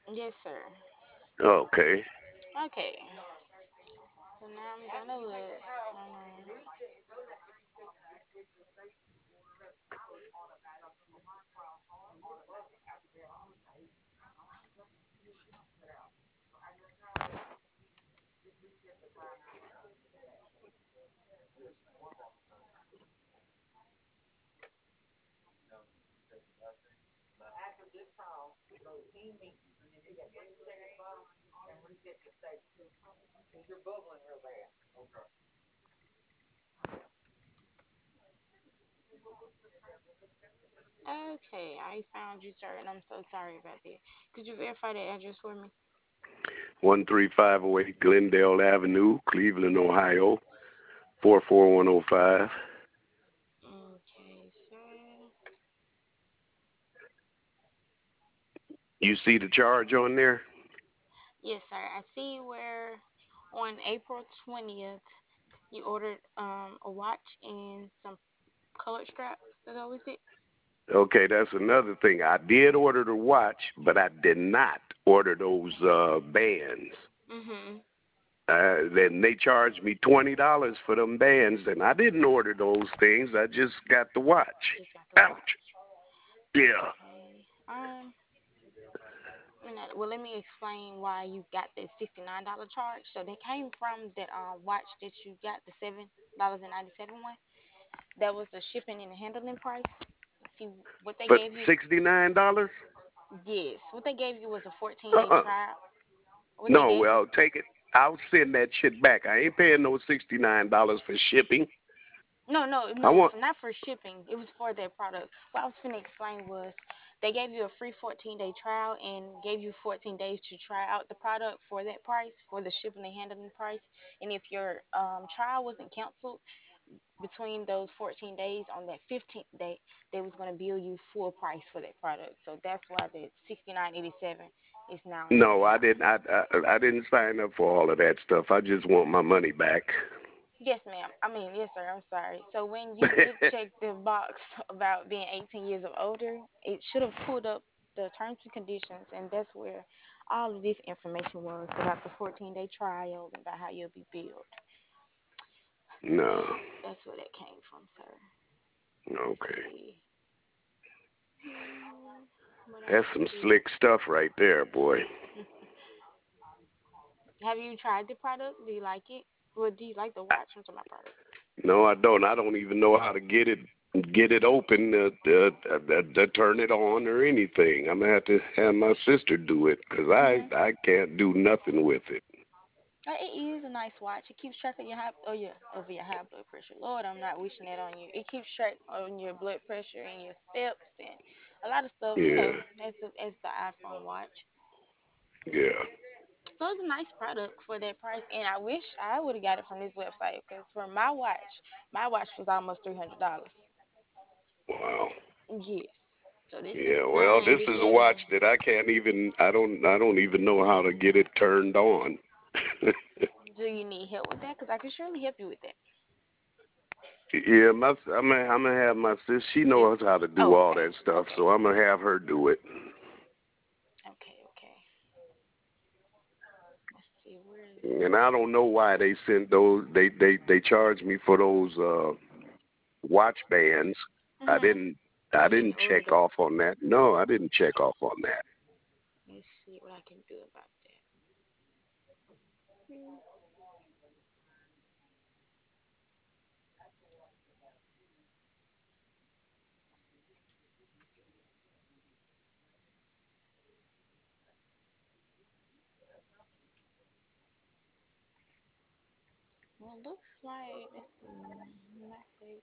Yes, sir. Okay. Okay. So now I'm gonna look. Okay, I found you, sir, and I'm so sorry about that. Could you verify the address for me? 13508 Glendale Avenue, Cleveland, Ohio, 44105. Okay, sir. You see the charge on there? Yes, sir. I see where on April 20th you ordered a watch and some colored straps to go with it. Okay, that's another thing. I did order the watch, but I did not order those bands. Mhm. Then they charged me $20 for them bands, and I didn't order those things. I just got the watch. Just got the Ouch. watch. Yeah. Okay. Well, let me explain why you got that $69 charge. So they came from that watch that you got, the $7.97 one. That was the shipping and the handling price. See what they For gave you. $69? Yes, what they gave you was a 14-day Uh-uh. trial. What they No, gave you? well, take it. I'll send that shit back. I ain't paying no $69 for shipping. No, no, I no, want. not for shipping. It was for their product. What I was finna explain was they gave you a free 14-day trial and gave you 14 days to try out the product for that price, for the shipping and handling price. And if your trial wasn't canceled between those 14 days, on that 15th day, they was gonna bill you full price for that product. So that's why the 69.87 is now No, I 69. didn't. I didn't sign up for all of that stuff. I just want my money back. Yes, ma'am. I mean, yes, sir. I'm sorry. So when you did check the box about being 18 years of older, it should have pulled up the terms and conditions, and that's where all of this information was about the 14-day trial and about how you'll be billed. No. That's where that came from, sir. Let's Okay. see. What I That's can some do. slick stuff right there, boy. Have you tried the product? Do you like it? Well, do you like the watch from my product? No, I don't. I don't even know how to get it open, to turn it on or anything. I'm gonna have to have my sister do it because Mhm. I can't do nothing with it. It is a nice watch. It keeps track of your high blood pressure. Lord, I'm not wishing that on you. It keeps track on your blood pressure and your steps and a lot of stuff. Yeah, As the iPhone watch. yeah. So it's a nice product for that price. And I wish I would have got it from this website because for my watch was almost $300. Wow. Yes. So this Yeah. Well, this is a 69.87. watch that I can't even. I don't even know how to get it turned on. Do you need help with that? Because I can surely help you with that. Yeah, I'm gonna have my sis. She knows how to do all Okay. that stuff, Okay. so I'm gonna have her do it. Okay. Okay. Let's see. Where is And I don't know why they sent those. They charged me for those watch bands. I Mhm. didn't I You didn't didn't order check them. off on that. No, I didn't check off on that. Let's see what I can do about that. Hmm. Well, it looks like let's see. Message.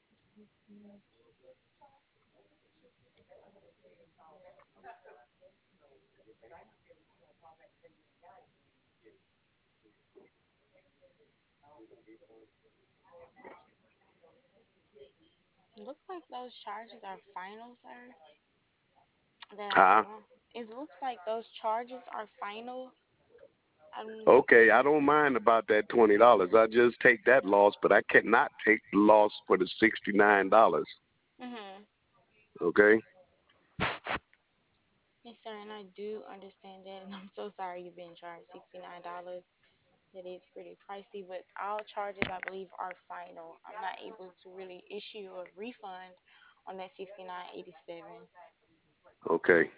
It looks like those charges are final, sir. That I Huh? saw. It looks like those charges are final. Um. Okay, I don't mind about that $20. I just take that loss, but I cannot take the loss for the $69. Mhm. Okay? Yes, sir, and I do understand that, and I'm so sorry you've been charged $69. That is pretty pricey, but all charges I believe are final. I'm not able to really issue a refund on that 69.87. Okay.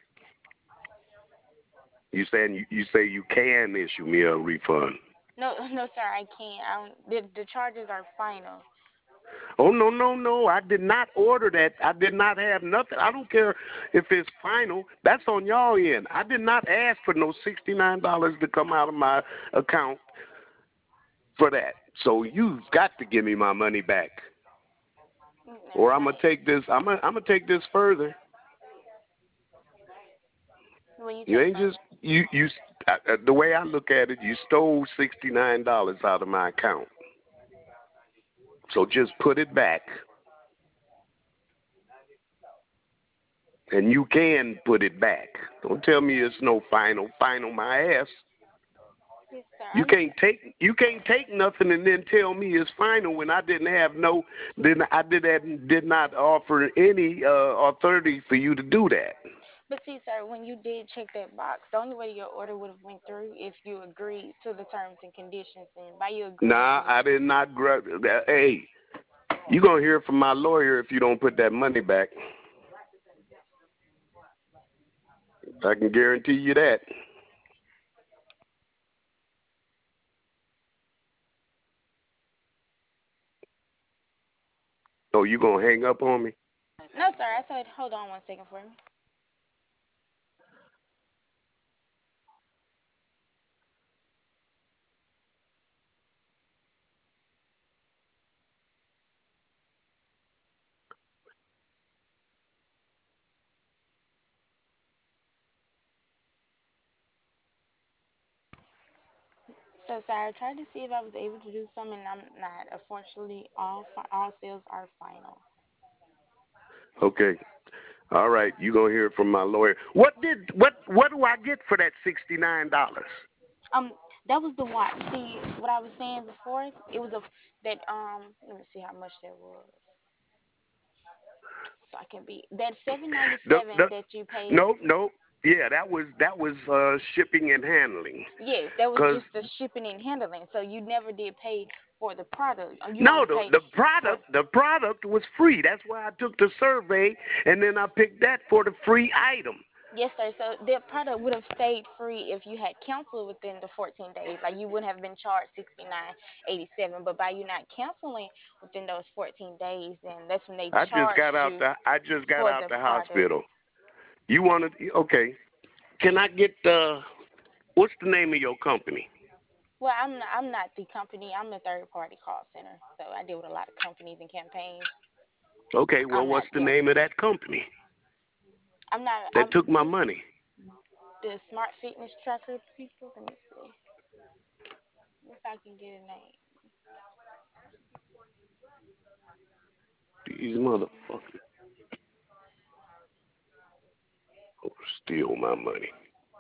You say you can issue me a refund. No, no, sir, I can't. I don't, the charges are final. Oh no no no! I did not order that. I did not have nothing. I don't care if it's final. That's on y'all end. I did not ask for no $69 to come out of my account for that. So you've got to give me my money back, or I'm gonna Right. take this. I'm gonna take this further. When you You take ain't further. just the way I look at it. You stole $69 out of my account. So just put it back, and you can put it back. Don't tell me it's no final. Final my ass. Yes, sir. You can't take nothing and then tell me it's final when I didn't have no. Then I did not offer any authority for you to do that. But see, sir, when you did check that box, the only way your order would have went through if you agreed to the terms and conditions, and by you agreeing to Nah, the I did not. Hey, you gonna hear from my lawyer if you don't put that money back. I can guarantee you that. Oh, you gonna hang up on me? No, sir. I said, hold on 1 second for me. So, sir, I tried to see if I was able to do something, and I'm not. Unfortunately, all sales are final. Okay. All right. You gonna hear from my lawyer. What do I get for that $69? Um, that was the watch. See what I was saying before? It was a that Let me see how much that was. So I can be that seven ninety The seven the that you paid. no no yeah that was shipping and handling. Yes, that was Cause just the shipping and handling. So you never did pay for the product. You no, only the paid the for. product was free. That's why I took the survey and then I picked that for the free item. Yes, sir. So that product would have stayed free if you had canceled within the 14 days. Like you wouldn't have been charged 69.87. But by you not canceling within those 14 days, then that's when they charged you I just got for out the the product. hospital. You wanted okay? Can I get what's the name of your company? Well, I'm not the company. I'm the third party call center. So I deal with a lot of companies and campaigns. Okay, well, I'm not what's the them. name of that company I'm not. that took my money? The smart fitness tracker people. Let me see if I can get a name. These motherfuckers steal my money.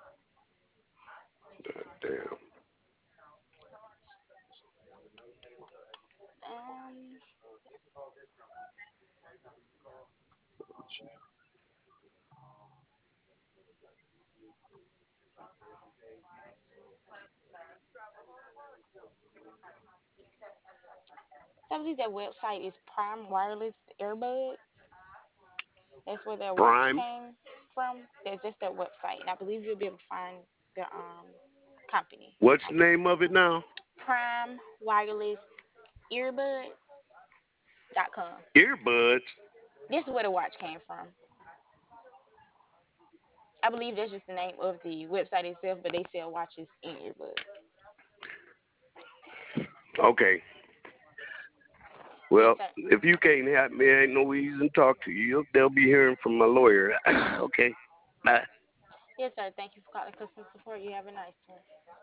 God damn. Um, so I believe that website is Prime Wireless Earbuds. That's where that watch Prime. came from. That's their website, and I believe you'll be able to find the company. What's the name of it now? Prime Wireless Earbuds.com. Earbuds. This is where the watch came from. I believe that's just the name of the website itself, but they sell watches and earbuds. Okay. Yes, Well, sir. if you can't help me, ain't no reason to talk to you. They'll be hearing from my lawyer. Okay. Bye. Yes, sir. Thank you for calling customer support. You have a nice one.